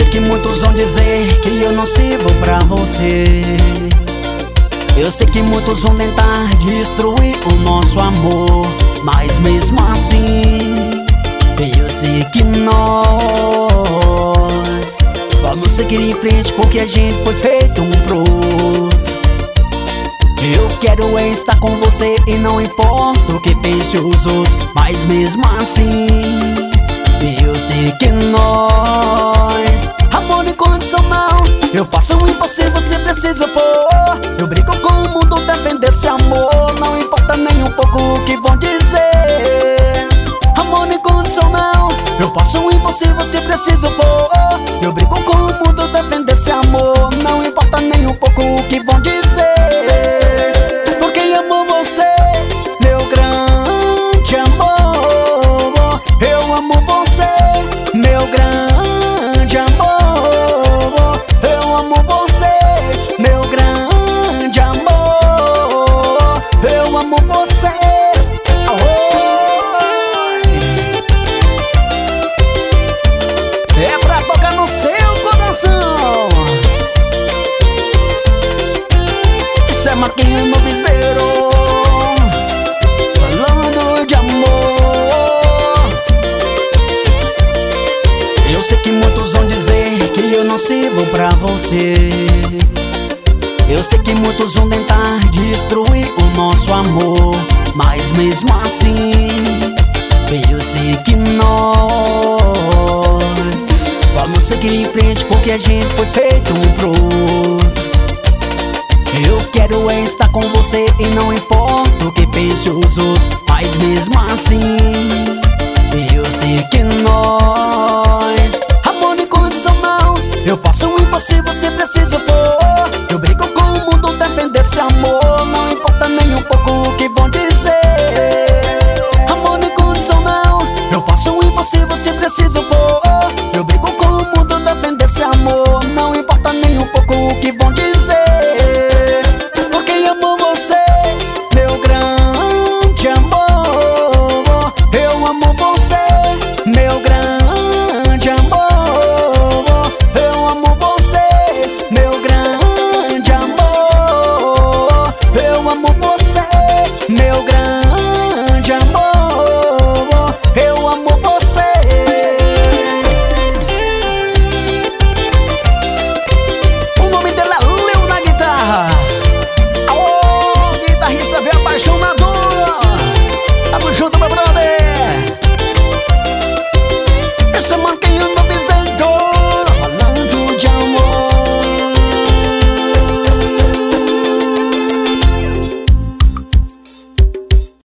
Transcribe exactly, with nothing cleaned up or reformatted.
que muitos vão dizer que eu não sirvo pra você. Eu sei que muitos vão tentar destruir o nosso amor, mas mesmo assim eu sei que nós vamos seguir em frente, porque a gente foi feito um pro outro. Eu quero é estar com você e não importa o que pense os outros, mas mesmo assim eu sei que nós, amor incondicional, eu faço o impossível, você precisa pôr. Eu brigo com o mundo, defender esse amor, não importa nem um pouco o que vão dizer. Amor incondicional, eu faço o impossível, você precisa pôr. Eu brigo com o mundo, defender esse amor, não importa nem um pouco o que vão dizer. Porque amo você, meu grande amor. Eu amo você, meu grande amor. Eu amo você, meu grande amor. Eu amo você. É pra tocar no seu coração. Isso é Marquinhos Noviceiro, falando de amor. Eu sei que muitos vão dizer que eu não sirvo pra você. Eu sei que muitos vão tentar destruir o nosso amor, mas mesmo assim eu sei que nós vamos seguir em frente, porque a gente foi feito um pro outro. Eu quero é estar com você e não importa o que pense os outros, mas mesmo assim eu sei que nós, amor incondicional, eu faço o impossível, você precisa pôr.